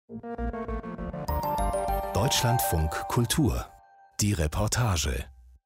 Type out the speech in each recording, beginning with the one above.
Deutschlandfunk Kultur. Die Reportage.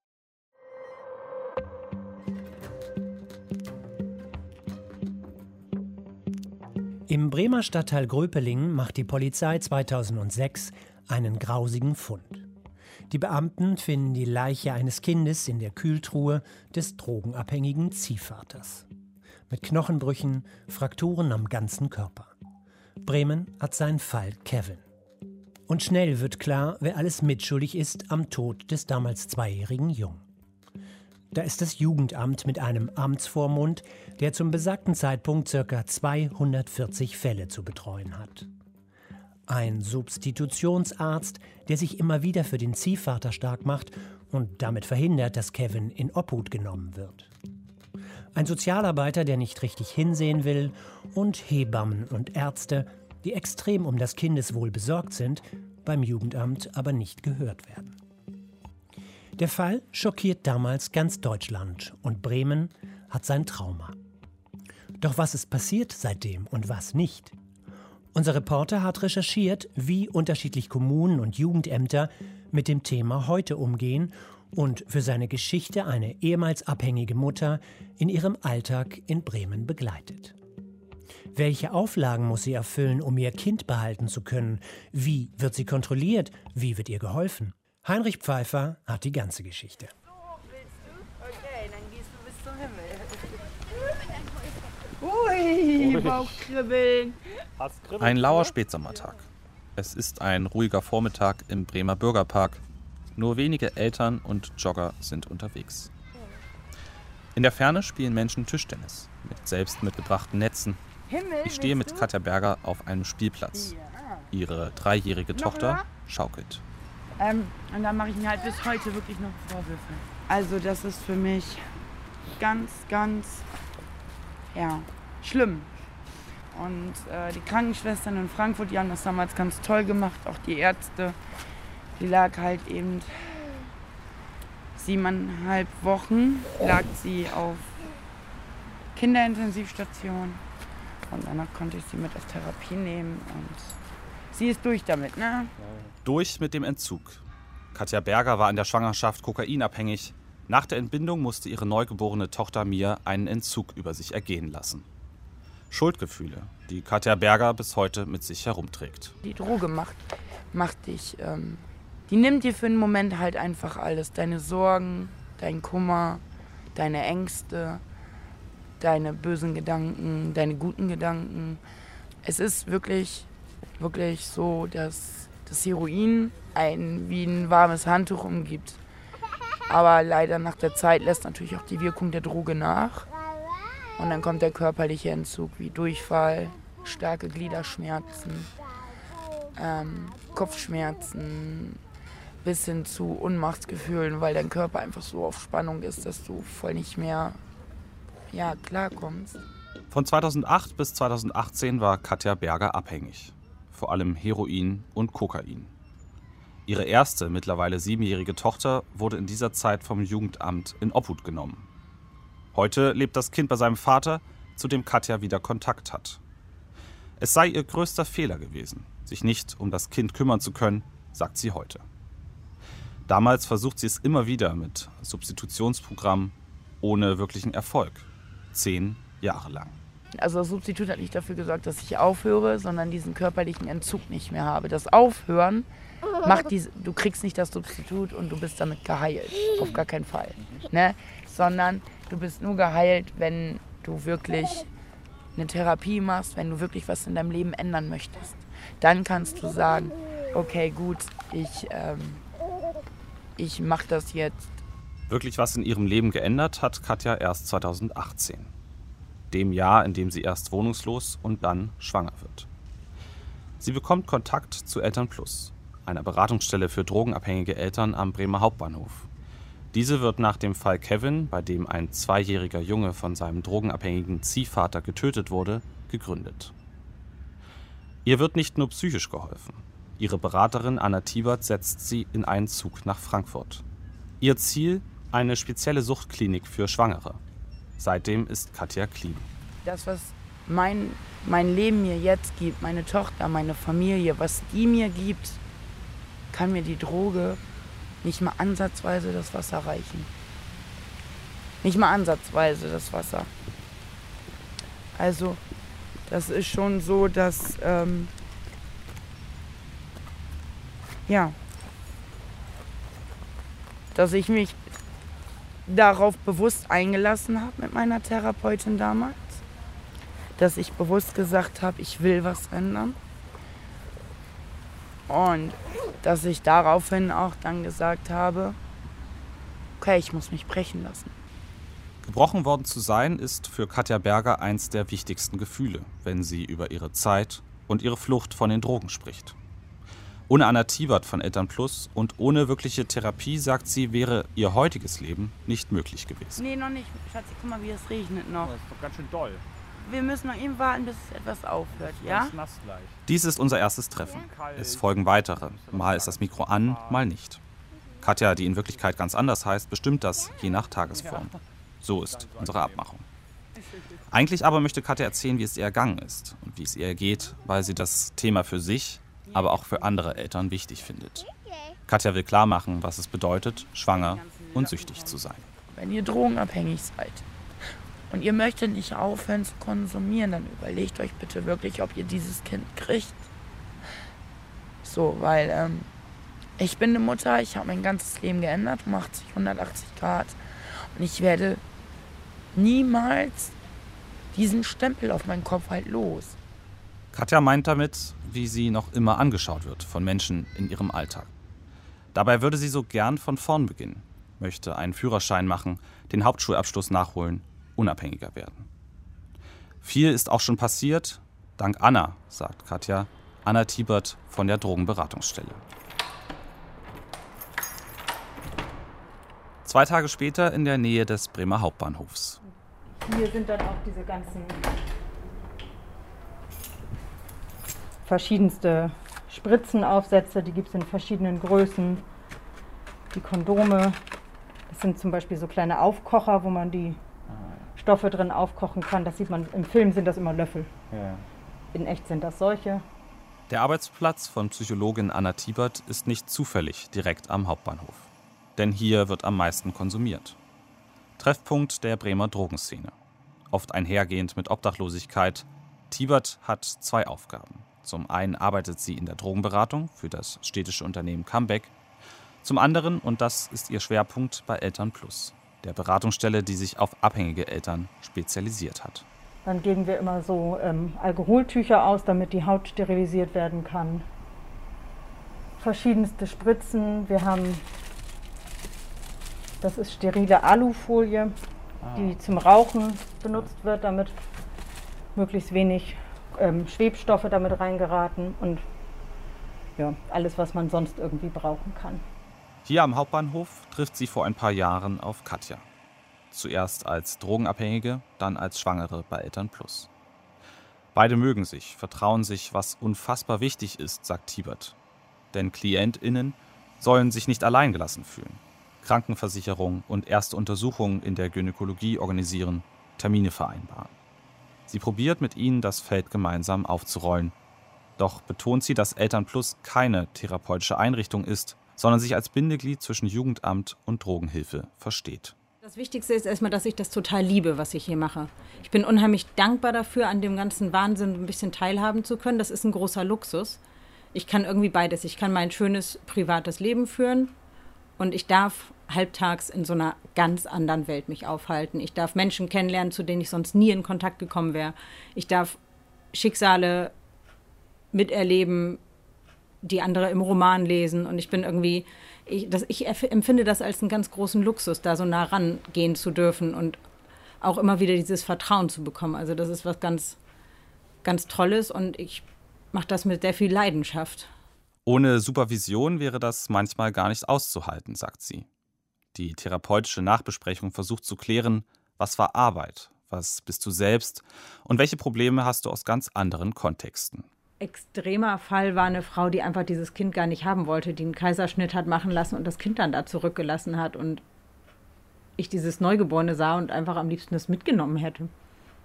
Im Bremer Stadtteil Gröpelingen macht die Polizei 2006 einen grausigen Fund. Die Beamten finden die Leiche eines Kindes in der Kühltruhe des drogenabhängigen Ziehvaters. Mit Knochenbrüchen, Frakturen am ganzen Körper. Bremen hat seinen Fall Kevin. Und schnell wird klar, wer alles mitschuldig ist am Tod des damals 2-jährigen Jungen. Da ist das Jugendamt mit einem Amtsvormund, der zum besagten Zeitpunkt ca. 240 Fälle zu betreuen hat. Ein Substitutionsarzt, der sich immer wieder für den Ziehvater stark macht und damit verhindert, dass Kevin in Obhut genommen wird. Ein Sozialarbeiter, der nicht richtig hinsehen will, und Hebammen und Ärzte, die extrem um das Kindeswohl besorgt sind, beim Jugendamt aber nicht gehört werden. Der Fall schockiert damals ganz Deutschland und Bremen hat sein Trauma. Doch was ist passiert seitdem und was nicht? Unser Reporter hat recherchiert, wie unterschiedlich Kommunen und Jugendämter mit dem Thema heute umgehen und für seine Geschichte eine ehemals abhängige Mutter in ihrem Alltag in Bremen begleitet. Welche Auflagen muss sie erfüllen, um ihr Kind behalten zu können? Wie wird sie kontrolliert? Wie wird ihr geholfen? Heinrich Pfeiffer hat die ganze Geschichte. Willst du? Okay, dann gehst du bis zum Himmel. Ui, Bauchkribbeln. Ein lauer Spätsommertag. Es ist ein ruhiger Vormittag im Bremer Bürgerpark. Nur wenige Eltern und Jogger sind unterwegs. In der Ferne spielen Menschen Tischtennis mit selbst mitgebrachten Netzen. Ich stehe mit Katja Berger auf einem Spielplatz. Ihre 3-jährige Tochter schaukelt. Und dann mache ich mir halt bis heute wirklich noch Vorwürfe. Also das ist für mich ganz, schlimm. Und die Krankenschwestern in Frankfurt, die haben das damals ganz toll gemacht. Auch die Ärzte, die lag halt eben 7,5 Wochen lag sie auf Kinderintensivstation. Und danach konnte ich sie mit auf Therapie nehmen und sie ist durch damit, ne? Durch mit dem Entzug. Katja Berger war in der Schwangerschaft kokainabhängig. Nach der Entbindung musste ihre neugeborene Tochter Mia einen Entzug über sich ergehen lassen. Schuldgefühle, die Katja Berger bis heute mit sich herumträgt. Die Droge macht dich, die nimmt dir für einen Moment halt einfach alles. Deine Sorgen, dein Kummer, deine Ängste, deine bösen Gedanken, deine guten Gedanken. Es ist wirklich so, dass das Heroin einen wie ein warmes Handtuch umgibt. Aber leider nach der Zeit lässt natürlich auch die Wirkung der Droge nach. Und dann kommt der körperliche Entzug wie Durchfall, starke Gliederschmerzen, Kopfschmerzen, bis hin zu Ohnmachtsgefühlen, weil dein Körper einfach so auf Spannung ist, dass du voll nicht mehr klarkommst. Von 2008 bis 2018 war Katja Berger abhängig. Vor allem Heroin und Kokain. Ihre erste, mittlerweile 7-jährige Tochter wurde in dieser Zeit vom Jugendamt in Obhut genommen. Heute lebt das Kind bei seinem Vater, zu dem Katja wieder Kontakt hat. Es sei ihr größter Fehler gewesen, sich nicht um das Kind kümmern zu können, sagt sie heute. Damals versucht sie es immer wieder mit Substitutionsprogrammen, ohne wirklichen Erfolg. 10 Jahre lang. Also das Substitut hat nicht dafür gesorgt, dass ich aufhöre, sondern diesen körperlichen Entzug nicht mehr habe. Das Aufhören du kriegst nicht das Substitut und du bist damit geheilt. Auf gar keinen Fall. Ne? Sondern du bist nur geheilt, wenn du wirklich eine Therapie machst, wenn du wirklich was in deinem Leben ändern möchtest. Dann kannst du sagen, okay, gut, ich mache das jetzt. Wirklich was in ihrem Leben geändert hat Katja erst 2018. Dem Jahr, in dem sie erst wohnungslos und dann schwanger wird. Sie bekommt Kontakt zu Eltern Plus, einer Beratungsstelle für drogenabhängige Eltern am Bremer Hauptbahnhof. Diese wird nach dem Fall Kevin, bei dem ein 2-jähriger Junge von seinem drogenabhängigen Ziehvater getötet wurde, gegründet. Ihr wird nicht nur psychisch geholfen. Ihre Beraterin Anna Thiebert setzt sie in einen Zug nach Frankfurt. Ihr Ziel: eine spezielle Suchtklinik für Schwangere. Seitdem ist Katja clean. Das, was mein Leben mir jetzt gibt, meine Tochter, meine Familie, was die mir gibt, kann mir die Droge nicht mal ansatzweise das Wasser reichen. Nicht mal ansatzweise das Wasser. Also, das ist schon so, dass, dass ich mich darauf bewusst eingelassen habe mit meiner Therapeutin damals. Dass ich bewusst gesagt habe, ich will was ändern. Und dass ich daraufhin auch dann gesagt habe, okay, ich muss mich brechen lassen. Gebrochen worden zu sein, ist für Katja Berger eins der wichtigsten Gefühle, wenn sie über ihre Zeit und ihre Flucht von den Drogen spricht. Ohne Anna Thiebert von Elternplus und ohne wirkliche Therapie, sagt sie, wäre ihr heutiges Leben nicht möglich gewesen. Nee, noch nicht. Schatzi, guck mal, wie es regnet noch. Das ist doch ganz schön doll. Wir müssen noch eben warten, bis es etwas aufhört, ja? Ganz nass gleich. Dies ist unser erstes Treffen. Es folgen weitere. Mal ist das Mikro an, mal nicht. Katja, die in Wirklichkeit ganz anders heißt, bestimmt das je nach Tagesform. So ist unsere Abmachung. Eigentlich aber möchte Katja erzählen, wie es ihr ergangen ist und wie es ihr geht, weil sie das Thema für sich, aber auch für andere Eltern wichtig findet. Katja will klar machen, was es bedeutet, schwanger und süchtig zu sein. Wenn ihr drogenabhängig seid und ihr möchtet nicht aufhören zu konsumieren, dann überlegt euch bitte wirklich, ob ihr dieses Kind kriegt. So, weil ich bin eine Mutter, ich habe mein ganzes Leben geändert, um 180 Grad. Und ich werde niemals diesen Stempel auf meinen Kopf halt los. Katja meint damit, wie sie noch immer angeschaut wird von Menschen in ihrem Alltag. Dabei würde sie so gern von vorn beginnen, möchte einen Führerschein machen, den Hauptschulabschluss nachholen, unabhängiger werden. Viel ist auch schon passiert, dank Anna, sagt Katja, Anna Thiebert von der Drogenberatungsstelle. 2 Tage später in der Nähe des Bremer Hauptbahnhofs. Hier sind dann auch diese ganzen verschiedenste Spritzenaufsätze, die gibt es in verschiedenen Größen. Die Kondome, das sind zum Beispiel so kleine Aufkocher, wo man die Stoffe drin aufkochen kann. Das sieht man, im Film sind das immer Löffel. Ja. In echt sind das solche. Der Arbeitsplatz von Psychologin Anna Thiebert ist nicht zufällig direkt am Hauptbahnhof. Denn hier wird am meisten konsumiert. Treffpunkt der Bremer Drogenszene. Oft einhergehend mit Obdachlosigkeit. Thiebert hat 2 Aufgaben. Zum einen arbeitet sie in der Drogenberatung für das städtische Unternehmen Comeback. Zum anderen, und das ist ihr Schwerpunkt, bei Elternplus, der Beratungsstelle, die sich auf abhängige Eltern spezialisiert hat. Dann geben wir immer so Alkoholtücher aus, damit die Haut sterilisiert werden kann. Verschiedenste Spritzen. Wir haben, das ist sterile Alufolie, die zum Rauchen benutzt wird, damit möglichst wenig Schwebstoffe damit reingeraten und ja, alles, was man sonst irgendwie brauchen kann. Hier am Hauptbahnhof trifft sie vor ein paar Jahren auf Katja. Zuerst als Drogenabhängige, dann als Schwangere bei Elternplus. Beide mögen sich, vertrauen sich, was unfassbar wichtig ist, sagt Thiebert. Denn KlientInnen sollen sich nicht allein gelassen fühlen. Krankenversicherung und erste Untersuchungen in der Gynäkologie organisieren, Termine vereinbaren. Sie probiert mit ihnen, das Feld gemeinsam aufzurollen. Doch betont sie, dass Elternplus keine therapeutische Einrichtung ist, sondern sich als Bindeglied zwischen Jugendamt und Drogenhilfe versteht. Das Wichtigste ist erstmal, dass ich das total liebe, was ich hier mache. Ich bin unheimlich dankbar dafür, an dem ganzen Wahnsinn ein bisschen teilhaben zu können. Das ist ein großer Luxus. Ich kann irgendwie beides. Ich kann mein schönes privates Leben führen und ich darf halbtags in so einer ganz anderen Welt mich aufhalten. Ich darf Menschen kennenlernen, zu denen ich sonst nie in Kontakt gekommen wäre. Ich darf Schicksale miterleben, die andere im Roman lesen. Und ich bin irgendwie, ich empfinde das als einen ganz großen Luxus, da so nah rangehen zu dürfen und auch immer wieder dieses Vertrauen zu bekommen. Also das ist was ganz, ganz Tolles und ich mache das mit sehr viel Leidenschaft. Ohne Supervision wäre das manchmal gar nicht auszuhalten, sagt sie. Die therapeutische Nachbesprechung versucht zu klären, was war Arbeit, was bist du selbst und welche Probleme hast du aus ganz anderen Kontexten. Extremer Fall war eine Frau, die einfach dieses Kind gar nicht haben wollte, die einen Kaiserschnitt hat machen lassen und das Kind dann da zurückgelassen hat und ich dieses Neugeborene sah und einfach am liebsten das mitgenommen hätte.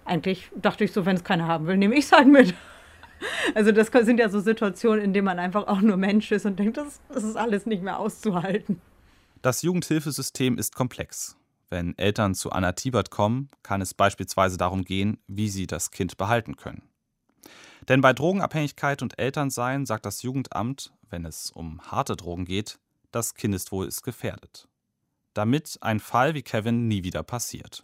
eigentlich dachte ich so, wenn es keiner haben will, nehme ich es halt mit. Also das sind ja so Situationen, in denen man einfach auch nur Mensch ist und denkt, das ist alles nicht mehr auszuhalten. Das Jugendhilfesystem ist komplex. Wenn Eltern zu Anna Thiebert kommen, kann es beispielsweise darum gehen, wie sie das Kind behalten können. Denn bei Drogenabhängigkeit und Elternsein sagt das Jugendamt, wenn es um harte Drogen geht, das Kindeswohl ist gefährdet. Damit ein Fall wie Kevin nie wieder passiert.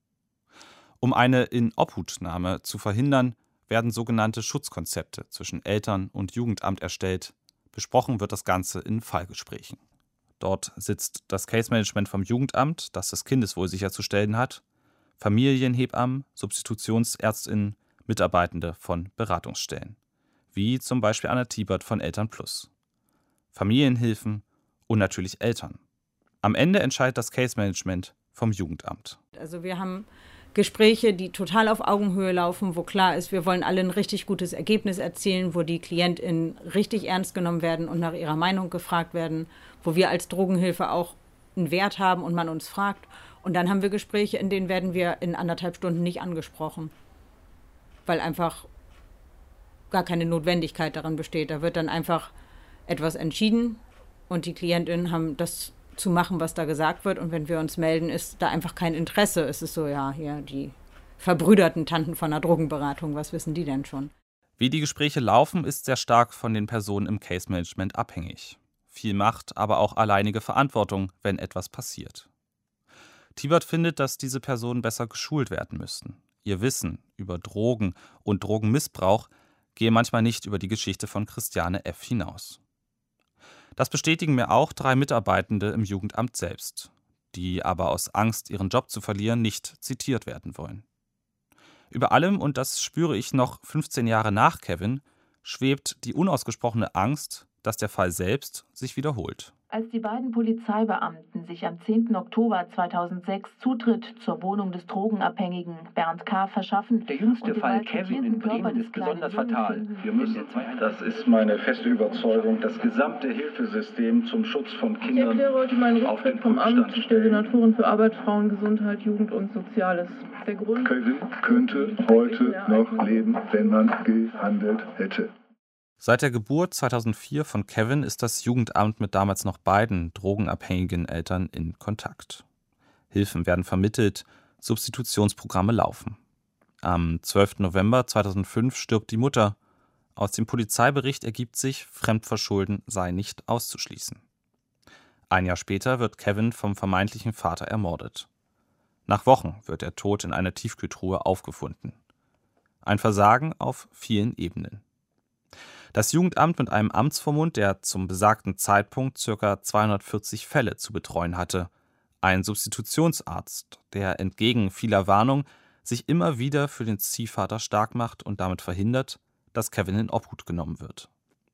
Um eine Inobhutnahme zu verhindern, werden sogenannte Schutzkonzepte zwischen Eltern und Jugendamt erstellt. Besprochen wird das Ganze in Fallgesprächen. Dort sitzt das Case-Management vom Jugendamt, das das Kindeswohl sicherzustellen hat, Familienhebammen, SubstitutionsärztInnen, Mitarbeitende von Beratungsstellen, wie zum Beispiel Anna Thiebert von Elternplus, Familienhilfen und natürlich Eltern. Am Ende entscheidet das Case-Management vom Jugendamt. Also wir haben Gespräche, die total auf Augenhöhe laufen, wo klar ist, wir wollen alle ein richtig gutes Ergebnis erzielen, wo die KlientInnen richtig ernst genommen werden und nach ihrer Meinung gefragt werden, wo wir als Drogenhilfe auch einen Wert haben und man uns fragt. Und dann haben wir Gespräche, in denen werden wir in 1,5 Stunden nicht angesprochen, weil einfach gar keine Notwendigkeit daran besteht. Da wird dann einfach etwas entschieden und die KlientInnen haben das zu machen, was da gesagt wird. Und wenn wir uns melden, ist da einfach kein Interesse. Es ist so, ja, hier die verbrüderten Tanten von einer Drogenberatung, was wissen die denn schon? Wie die Gespräche laufen, ist sehr stark von den Personen im Case-Management abhängig. Viel Macht, aber auch alleinige Verantwortung, wenn etwas passiert. Thiebert findet, dass diese Personen besser geschult werden müssten. Ihr Wissen über Drogen und Drogenmissbrauch gehe manchmal nicht über die Geschichte von Christiane F. hinaus. Das bestätigen mir auch 3 Mitarbeitende im Jugendamt selbst, die aber aus Angst, ihren Job zu verlieren, nicht zitiert werden wollen. Über allem, und das spüre ich noch 15 Jahre nach Kevin, schwebt die unausgesprochene Angst, dass der Fall selbst sich wiederholt. Als die beiden Polizeibeamten sich am 10. Oktober 2006 Zutritt zur Wohnung des Drogenabhängigen Bernd K. verschaffen. Der jüngste Fall Kevin in Bremen ist besonders fatal. Wir müssen Das ist meine feste Überzeugung, das gesamte Hilfesystem zum Schutz von Kindern. Ich erkläre heute meinen Rücktritt vom Amt der Senatorin für Arbeit, Frauen, Gesundheit, Jugend und Soziales. Der Grund: Kevin könnte heute noch leben, wenn man gehandelt hätte. Seit der Geburt 2004 von Kevin ist das Jugendamt mit damals noch beiden drogenabhängigen Eltern in Kontakt. Hilfen werden vermittelt, Substitutionsprogramme laufen. Am 12. November 2005 stirbt die Mutter. Aus dem Polizeibericht ergibt sich, Fremdverschulden sei nicht auszuschließen. Ein Jahr später wird Kevin vom vermeintlichen Vater ermordet. Nach Wochen wird er tot in einer Tiefkühltruhe aufgefunden. Ein Versagen auf vielen Ebenen. Das Jugendamt mit einem Amtsvormund, der zum besagten Zeitpunkt ca. 240 Fälle zu betreuen hatte. Ein Substitutionsarzt, der entgegen vieler Warnung sich immer wieder für den Ziehvater stark macht und damit verhindert, dass Kevin in Obhut genommen wird.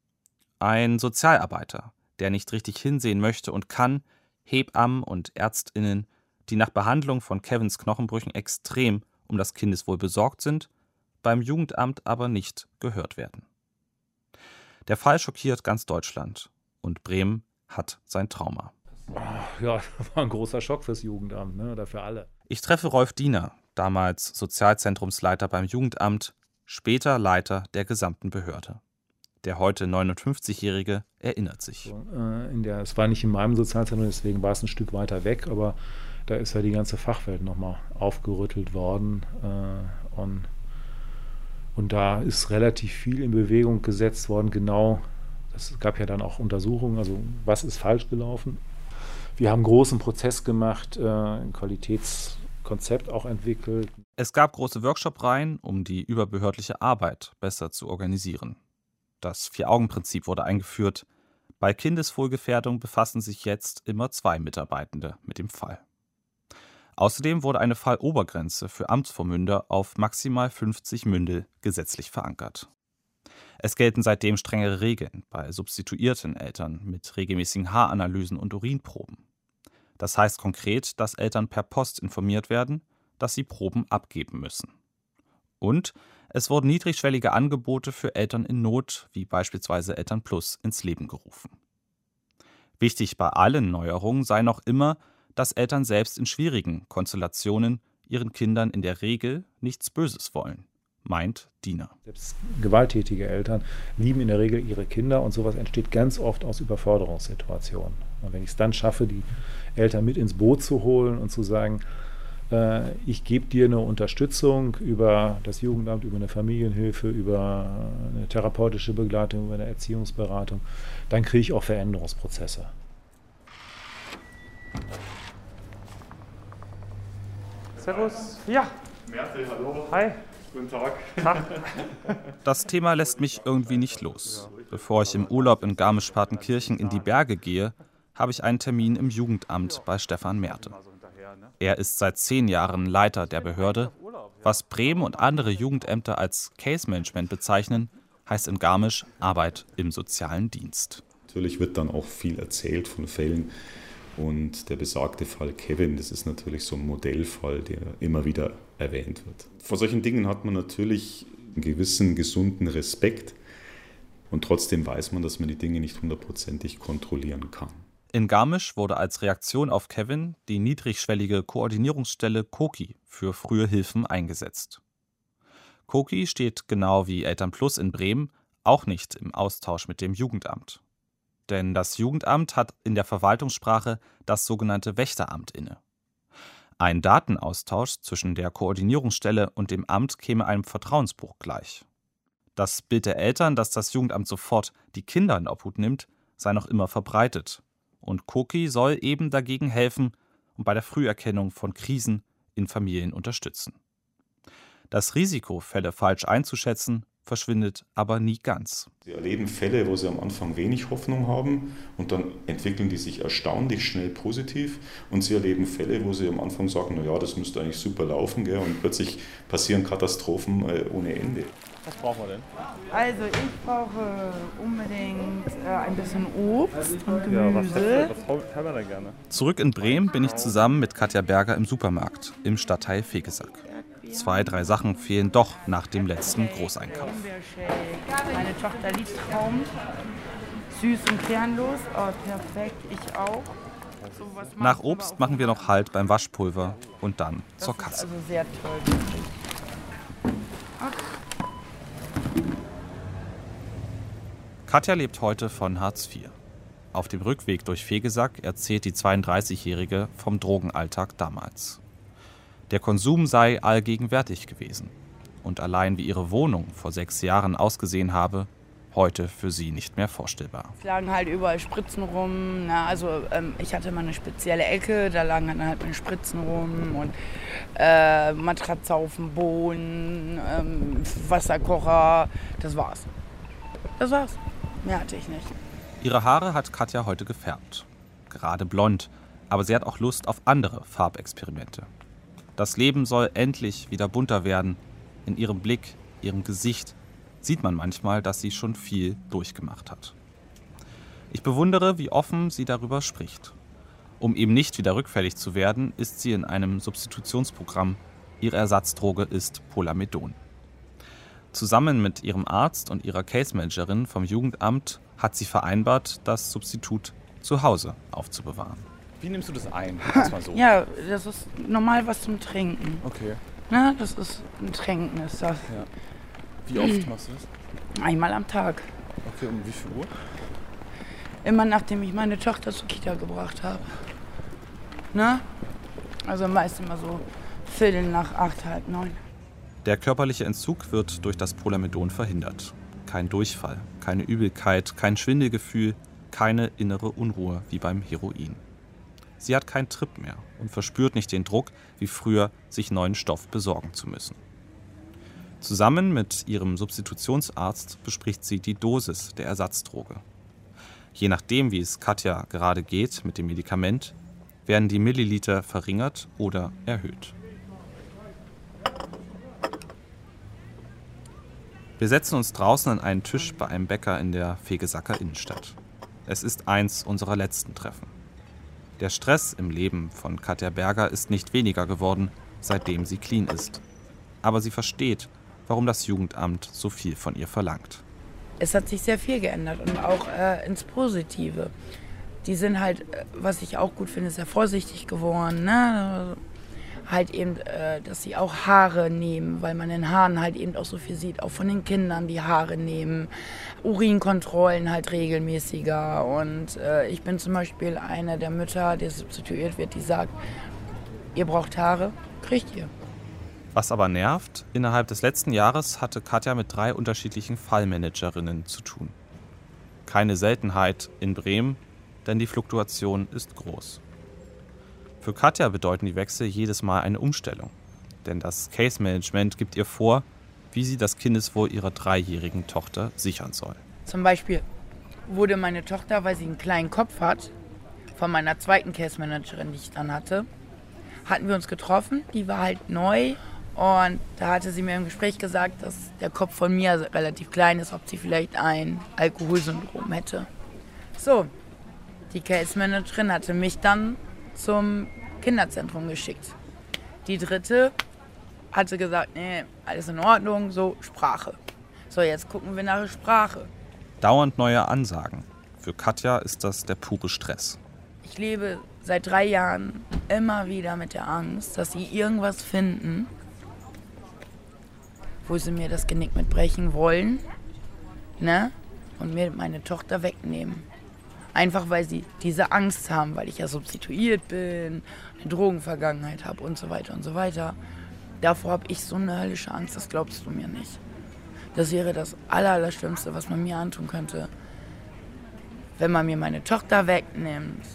Ein Sozialarbeiter, der nicht richtig hinsehen möchte und kann, Hebammen und ÄrztInnen, die nach Behandlung von Kevins Knochenbrüchen extrem um das Kindeswohl besorgt sind, beim Jugendamt aber nicht gehört werden. Der Fall schockiert ganz Deutschland und Bremen hat sein Trauma. Ja, das war ein großer Schock fürs Jugendamt, ne, oder für alle. Ich treffe Rolf Diener, damals Sozialzentrumsleiter beim Jugendamt, später Leiter der gesamten Behörde. Der heute 59-Jährige erinnert sich. Es war nicht in meinem Sozialzentrum, deswegen war es ein Stück weiter weg, aber da ist ja die ganze Fachwelt nochmal aufgerüttelt worden. Und da ist relativ viel in Bewegung gesetzt worden, genau. Es gab ja dann auch Untersuchungen, also was ist falsch gelaufen. Wir haben einen großen Prozess gemacht, ein Qualitätskonzept auch entwickelt. Es gab große Workshop-Reihen, um die überbehördliche Arbeit besser zu organisieren. Das 4-Augen-Prinzip wurde eingeführt. Bei Kindeswohlgefährdung befassen sich jetzt immer 2 Mitarbeitende mit dem Fall. Außerdem wurde eine Fallobergrenze für Amtsvormünder auf maximal 50 Mündel gesetzlich verankert. Es gelten seitdem strengere Regeln bei substituierten Eltern mit regelmäßigen Haaranalysen und Urinproben. Das heißt konkret, dass Eltern per Post informiert werden, dass sie Proben abgeben müssen. Und es wurden niedrigschwellige Angebote für Eltern in Not, wie beispielsweise Elternplus, ins Leben gerufen. Wichtig bei allen Neuerungen sei noch immer, dass Eltern selbst in schwierigen Konstellationen ihren Kindern in der Regel nichts Böses wollen, meint Dina. Selbst gewalttätige Eltern lieben in der Regel ihre Kinder und sowas entsteht ganz oft aus Überforderungssituationen. Und wenn ich es dann schaffe, die Eltern mit ins Boot zu holen und zu sagen, ich gebe dir eine Unterstützung über das Jugendamt, über eine Familienhilfe, über eine therapeutische Begleitung, über eine Erziehungsberatung, dann kriege ich auch Veränderungsprozesse. Servus. Ja. Merkel, hallo. Hi. Guten Tag. Das Thema lässt mich irgendwie nicht los. Bevor ich im Urlaub in Garmisch-Partenkirchen in die Berge gehe, habe ich einen Termin im Jugendamt bei Stefan Merte. Er ist seit 10 Jahren Leiter der Behörde. Was Bremen und andere Jugendämter als Case Management bezeichnen, heißt in Garmisch Arbeit im sozialen Dienst. Natürlich wird dann auch viel erzählt von Fällen. Und der besagte Fall Kevin, das ist natürlich so ein Modellfall, der immer wieder erwähnt wird. Vor solchen Dingen hat man natürlich einen gewissen gesunden Respekt. Und trotzdem weiß man, dass man die Dinge nicht 100%ig kontrollieren kann. In Garmisch wurde als Reaktion auf Kevin die niedrigschwellige Koordinierungsstelle KOKI für frühe Hilfen eingesetzt. KOKI steht genau wie Elternplus in Bremen auch nicht im Austausch mit dem Jugendamt. Denn das Jugendamt hat in der Verwaltungssprache das sogenannte Wächteramt inne. Ein Datenaustausch zwischen der Koordinierungsstelle und dem Amt käme einem Vertrauensbruch gleich. Das Bild der Eltern, dass das Jugendamt sofort die Kinder in Obhut nimmt, sei noch immer verbreitet. Und KOKI soll eben dagegen helfen und bei der Früherkennung von Krisen in Familien unterstützen. Das Risiko, Fälle falsch einzuschätzen, verschwindet aber nie ganz. Sie erleben Fälle, wo sie am Anfang wenig Hoffnung haben und dann entwickeln die sich erstaunlich schnell positiv. Und sie erleben Fälle, wo sie am Anfang sagen, naja, das müsste eigentlich super laufen, gell? Und plötzlich passieren Katastrophen ohne Ende. Was brauchen wir denn? Also ich brauche unbedingt ein bisschen Obst und Gemüse. Ja, was haben wir denn gerne? Zurück in Bremen bin ich zusammen mit Katja Berger im Supermarkt im Stadtteil Fegesack. 2, 3 Sachen fehlen doch nach dem letzten Großeinkauf. Meine Tochter liebt Traum. Süß und kernlos. Oh, perfekt. Ich auch. So, nach Obst machen wir noch Halt beim Waschpulver und dann zur Kasse. Das ist also sehr toll. Katja lebt heute von Hartz IV. Auf dem Rückweg durch Fegesack erzählt die 32-Jährige vom Drogenalltag damals. Der Konsum sei allgegenwärtig gewesen und allein wie ihre Wohnung vor 6 Jahren ausgesehen habe, heute für sie nicht mehr vorstellbar. Es lagen halt überall Spritzen rum. Na, also ich hatte mal eine spezielle Ecke, da lagen dann halt meine Spritzen rum und Matratze auf dem Boden, Wasserkocher. Das war's. Das war's. Mehr hatte ich nicht. Ihre Haare hat Katja heute gefärbt. Gerade blond, aber sie hat auch Lust auf andere Farbexperimente. Das Leben soll endlich wieder bunter werden. In ihrem Blick, ihrem Gesicht sieht man manchmal, dass sie schon viel durchgemacht hat. Ich bewundere, wie offen sie darüber spricht. Um eben nicht wieder rückfällig zu werden, ist sie in einem Substitutionsprogramm. Ihre Ersatzdroge ist Polamidon. Zusammen mit ihrem Arzt und ihrer Case-Managerin vom Jugendamt hat sie vereinbart, das Substitut zu Hause aufzubewahren. Wie nimmst du das ein? Mal so. Ja, das ist normal was zum Trinken. Okay. Na, das ist ein Trinken, ist das. Ja. Wie oft machst du das? Einmal am Tag. Okay, um wie viel Uhr? Immer nachdem ich meine Tochter zur Kita gebracht habe. Na? Also meist immer so 7:15, 8:30. Der körperliche Entzug wird durch das Polamidon verhindert. Kein Durchfall, keine Übelkeit, kein Schwindelgefühl, keine innere Unruhe wie beim Heroin. Sie hat keinen Trip mehr und verspürt nicht den Druck, wie früher, sich neuen Stoff besorgen zu müssen. Zusammen mit ihrem Substitutionsarzt bespricht sie die Dosis der Ersatzdroge. Je nachdem, wie es Katja gerade geht mit dem Medikament, werden die Milliliter verringert oder erhöht. Wir setzen uns draußen an einen Tisch bei einem Bäcker in der Fegesacker Innenstadt. Es ist eins unserer letzten Treffen. Der Stress im Leben von Katja Berger ist nicht weniger geworden, seitdem sie clean ist. Aber sie versteht, warum das Jugendamt so viel von ihr verlangt. Es hat sich sehr viel geändert und auch ins Positive. Die sind halt, was ich auch gut finde, sehr vorsichtig geworden. Ne? halt eben, dass sie auch Haare nehmen, weil man in Haaren halt eben auch so viel sieht, auch von den Kindern die Haare nehmen, Urinkontrollen halt regelmäßiger und ich bin zum Beispiel eine der Mütter, die substituiert wird, die sagt, ihr braucht Haare, kriegt ihr. Was aber nervt, innerhalb des letzten Jahres hatte Katja mit 3 unterschiedlichen Fallmanagerinnen zu tun. Keine Seltenheit in Bremen, denn die Fluktuation ist groß. Für Katja bedeuten die Wechsel jedes Mal eine Umstellung, denn das Case Management gibt ihr vor, wie sie das Kindeswohl ihrer 3-jährigen Tochter sichern soll. Zum Beispiel wurde meine Tochter, weil sie einen kleinen Kopf hat, von meiner zweiten Case Managerin, die ich dann hatte, hatten wir uns getroffen, die war halt neu. Und da hatte sie mir im Gespräch gesagt, dass der Kopf von mir relativ klein ist, ob sie vielleicht ein Alkoholsyndrom hätte. So, die Case Managerin hatte mich dann zum Kinderzentrum geschickt. Die dritte hatte gesagt, nee, alles in Ordnung, so Sprache. So, jetzt gucken wir nach der Sprache. Dauernd neue Ansagen. Für Katja ist das der pure Stress. Ich lebe seit 3 Jahren immer wieder mit der Angst, dass sie irgendwas finden, wo sie mir das Genick mitbrechen wollen, ne? Und mir meine Tochter wegnehmen. Einfach weil sie diese Angst haben, weil ich ja substituiert bin, eine Drogenvergangenheit habe und so weiter und so weiter. Davor habe ich so eine höllische Angst, das glaubst du mir nicht. Das wäre das Allerschlimmste, was man mir antun könnte. Wenn man mir meine Tochter wegnimmt,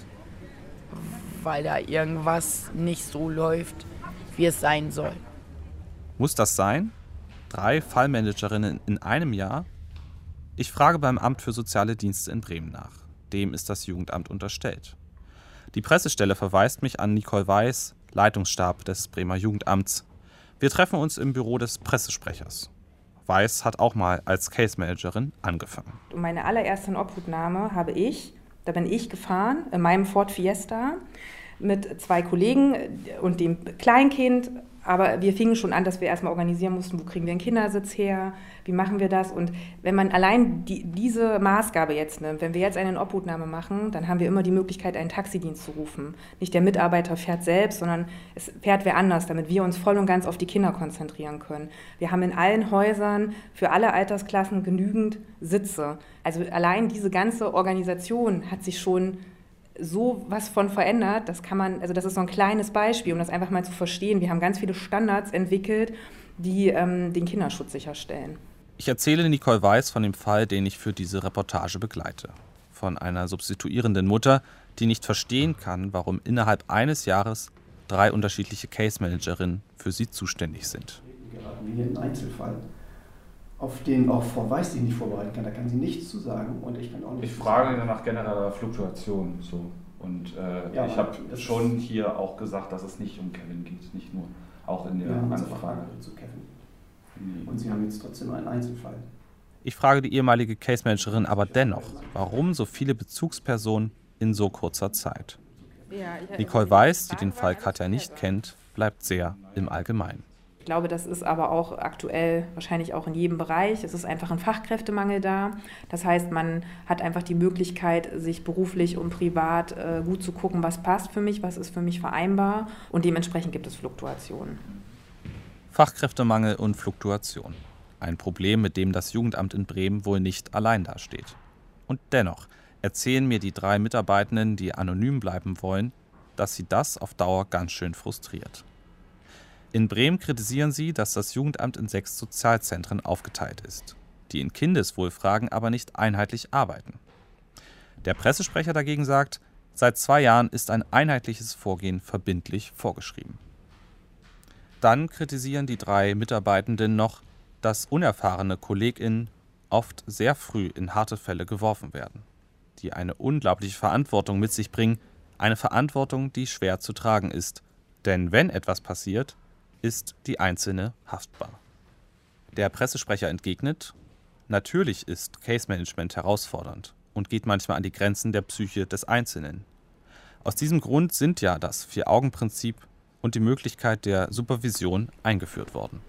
weil da irgendwas nicht so läuft, wie es sein soll. Muss das sein? 3 Fallmanagerinnen in einem Jahr? Ich frage beim Amt für Soziale Dienste in Bremen nach. Dem ist das Jugendamt unterstellt. Die Pressestelle verweist mich an Nicole Weiß, Leitungsstab des Bremer Jugendamts. Wir treffen uns im Büro des Pressesprechers. Weiß hat auch mal als Case Managerin angefangen. Meine allererste Inobhutnahme da bin ich gefahren, in meinem Ford Fiesta mit 2 Kollegen und dem Kleinkind. Aber wir fingen schon an, dass wir erstmal organisieren mussten, wo kriegen wir einen Kindersitz her, wie machen wir das? Und wenn man allein diese Maßgabe jetzt nimmt, wenn wir jetzt eine Obhutnahme machen, dann haben wir immer die Möglichkeit, einen Taxidienst zu rufen. Nicht der Mitarbeiter fährt selbst, sondern es fährt wer anders, damit wir uns voll und ganz auf die Kinder konzentrieren können. Wir haben in allen Häusern für alle Altersklassen genügend Sitze. Also allein diese ganze Organisation hat sich schon so was von verändert, das ist so ein kleines Beispiel, um das einfach mal zu verstehen. Wir haben ganz viele Standards entwickelt, die den Kinderschutz sicherstellen. Ich erzähle Nicole Weiß von dem Fall, den ich für diese Reportage begleite. Von einer substituierenden Mutter, die nicht verstehen kann, warum innerhalb eines Jahres 3 unterschiedliche Case-Managerinnen für sie zuständig sind. Geraten wir in einen Einzelfall, auf den auch Frau Weiß sich nicht vorbereiten kann. Da kann sie nichts zu sagen und ich kann auch nicht. Ich frage nach genereller Fluktuation. So. Und ich habe schon hier auch gesagt, dass es nicht um Kevin geht, nicht nur, auch in der Anfrage zu Kevin. Und Sie haben jetzt trotzdem einen Einzelfall. Ich frage die ehemalige Case-Managerin aber dennoch, warum so viele Bezugspersonen in so kurzer Zeit? Nicole Weiß, die den Fall Katja nicht kennt, bleibt sehr im Allgemeinen. Ich glaube, das ist aber auch aktuell wahrscheinlich auch in jedem Bereich. Es ist einfach ein Fachkräftemangel da. Das heißt, man hat einfach die Möglichkeit, sich beruflich und privat gut zu gucken, was passt für mich, was ist für mich vereinbar. Und dementsprechend gibt es Fluktuationen. Fachkräftemangel und Fluktuation. Ein Problem, mit dem das Jugendamt in Bremen wohl nicht allein dasteht. Und dennoch erzählen mir die 3 Mitarbeitenden, die anonym bleiben wollen, dass sie das auf Dauer ganz schön frustriert. In Bremen kritisieren sie, dass das Jugendamt in 6 Sozialzentren aufgeteilt ist, die in Kindeswohlfragen aber nicht einheitlich arbeiten. Der Pressesprecher dagegen sagt, seit 2 Jahren ist ein einheitliches Vorgehen verbindlich vorgeschrieben. Dann kritisieren die 3 Mitarbeitenden noch, dass unerfahrene KollegInnen oft sehr früh in harte Fälle geworfen werden, die eine unglaubliche Verantwortung mit sich bringen, eine Verantwortung, die schwer zu tragen ist. Denn wenn etwas passiert, ist die Einzelne haftbar. Der Pressesprecher entgegnet, natürlich ist Case-Management herausfordernd und geht manchmal an die Grenzen der Psyche des Einzelnen. Aus diesem Grund sind ja das 4-Augen-Prinzip und die Möglichkeit der Supervision eingeführt worden.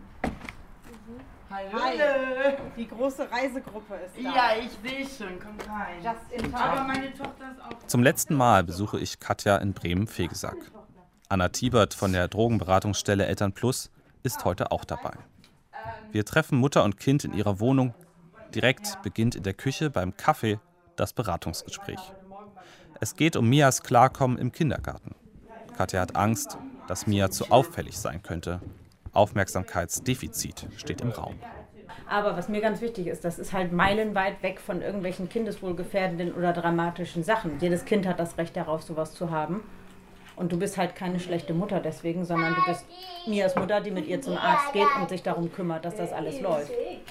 Hallo. Die große Reisegruppe ist da. Ja, ich sehe schon, kommt rein. Just in time. Aber meine Tochter ist auch... Zum letzten Mal besuche ich Katja in Bremen-Vegesack. Anna Thiebert von der Drogenberatungsstelle Eltern Plus ist heute auch dabei. Wir treffen Mutter und Kind in ihrer Wohnung. Direkt beginnt in der Küche beim Kaffee das Beratungsgespräch. Es geht um Mias Klarkommen im Kindergarten. Katja hat Angst, dass Mia zu auffällig sein könnte. Aufmerksamkeitsdefizit steht im Raum. Aber was mir ganz wichtig ist, das ist halt meilenweit weg von irgendwelchen kindeswohlgefährdenden oder dramatischen Sachen. Jedes Kind hat das Recht darauf, sowas zu haben. Und du bist halt keine schlechte Mutter deswegen, sondern du bist Mias Mutter, die mit ihr zum Arzt geht und sich darum kümmert, dass das alles läuft.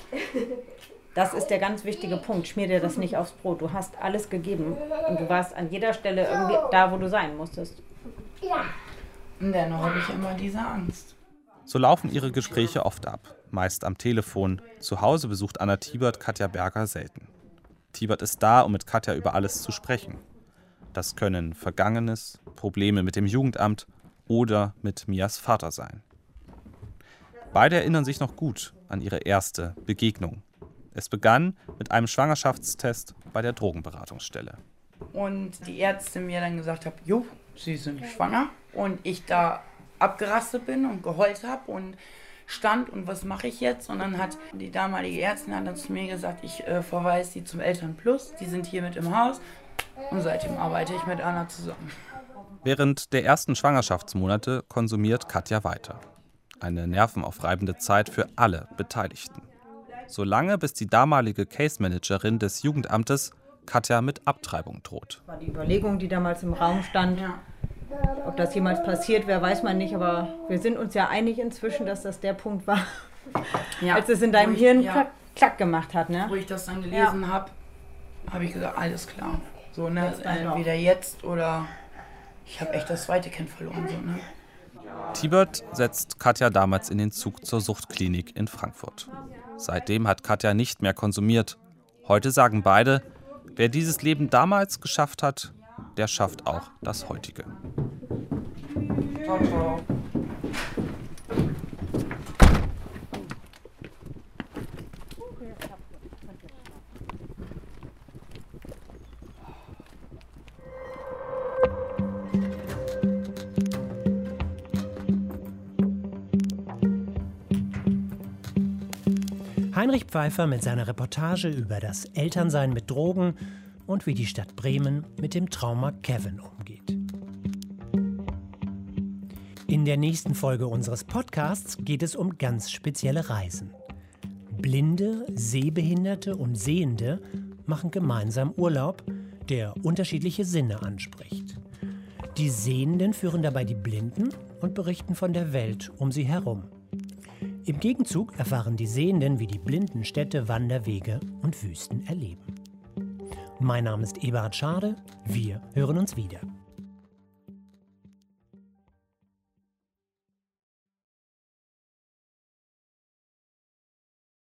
Das ist der ganz wichtige Punkt. Schmier dir das nicht aufs Brot. Du hast alles gegeben und du warst an jeder Stelle irgendwie da, wo du sein musstest. Und dennoch habe ich immer diese Angst. So laufen ihre Gespräche oft ab, meist am Telefon. Zu Hause besucht Anna Thiebert Katja Berger selten. Thiebert ist da, um mit Katja über alles zu sprechen. Das können Vergangenes, Probleme mit dem Jugendamt oder mit Mias Vater sein. Beide erinnern sich noch gut an ihre erste Begegnung. Es begann mit einem Schwangerschaftstest bei der Drogenberatungsstelle. Und die Ärztin mir dann gesagt hat, jo, Sie sind schwanger. Und ich da abgerastet bin und geheult habe und stand und was mache ich jetzt? Und dann hat die damalige Ärztin dann zu mir gesagt, ich verweise Sie zum Eltern Plus, die sind hier mit im Haus. Und seitdem arbeite ich mit Anna zusammen. Während der ersten Schwangerschaftsmonate konsumiert Katja weiter. Eine nervenaufreibende Zeit für alle Beteiligten. Solange bis die damalige Case-Managerin des Jugendamtes Katja mit Abtreibung droht. Das war die Überlegung, die damals im Raum stand. Ob das jemals passiert, wer weiß man nicht, aber wir sind uns ja einig inzwischen, dass das der Punkt war, als es in deinem Hirn klack gemacht hat. Ne? Wo ich das dann gelesen habe, habe ich gesagt, alles klar. So, ne? Entweder jetzt oder ich habe echt das zweite Kind verloren. So, ne? Thiebert setzt Katja damals in den Zug zur Suchtklinik in Frankfurt. Seitdem hat Katja nicht mehr konsumiert. Heute sagen beide, wer dieses Leben damals geschafft hat, der schafft auch das heutige. Ciao, ciao. Heinrich Pfeiffer mit seiner Reportage über das Elternsein mit Drogen und wie die Stadt Bremen mit dem Trauma Kevin umgeht. In der nächsten Folge unseres Podcasts geht es um ganz spezielle Reisen. Blinde, Sehbehinderte und Sehende machen gemeinsam Urlaub, der unterschiedliche Sinne anspricht. Die Sehenden führen dabei die Blinden und berichten von der Welt um sie herum. Im Gegenzug erfahren die Sehenden, wie die Blinden Städte, Wanderwege und Wüsten erleben. Mein Name ist Eberhard Schade. Wir hören uns wieder.